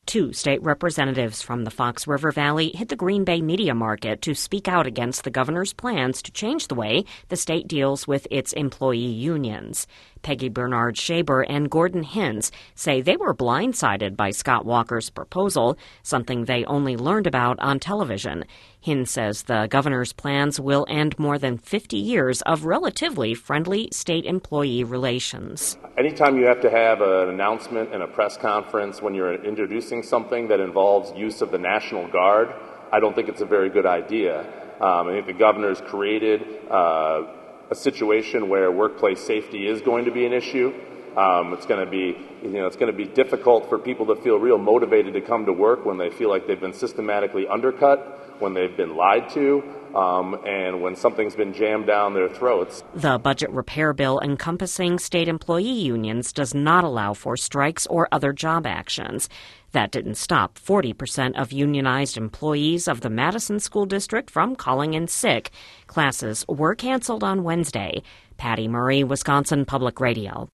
Two state representatives from the Fox River Valley hit the Green Bay media market to speak out against the governor's plans to change the way the state deals with its employee unions. Peggy Bernard Shaber and Gordon Hins say they were blindsided by Scott Walker's proposal, something they only learned about on television. Hins says the governor's plans will end more than 50 years of relatively friendly state employee relations. Anytime you have to have an announcement and a press conference when you're introducing something that involves use of the National Guard, I don't think it's a very good idea. I think the governor's created a situation where workplace safety is going to be an issue. It's going to be difficult for people to feel real motivated to come to work when they feel like they've been systematically undercut, when they've been lied to, and when something's been jammed down their throats. The budget repair bill encompassing state employee unions does not allow for strikes or other job actions. That didn't stop 40% of unionized employees of the Madison School District from calling in sick. Classes were canceled on Wednesday. Patty Murray, Wisconsin Public Radio.